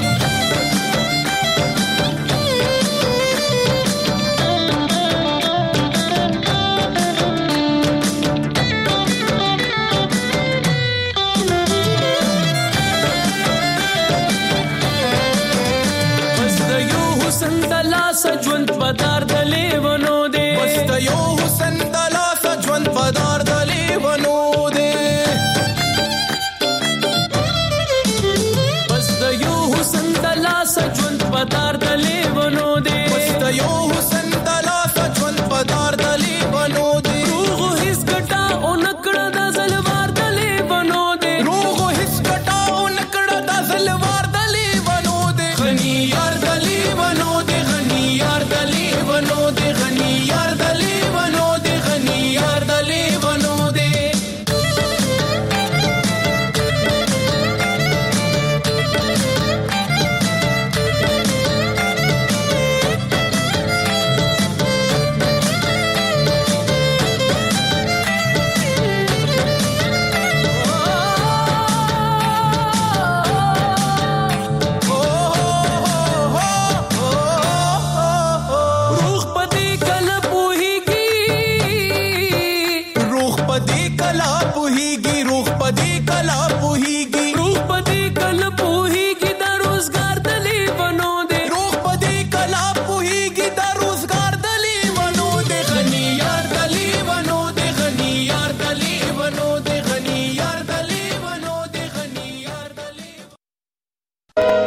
سجوند پدار دلی ونو دے وست یو حسن دلا سجوند پدار دلی ونو دے وست یو حسن دلا سجوند پدار دلی ونو دے وست یو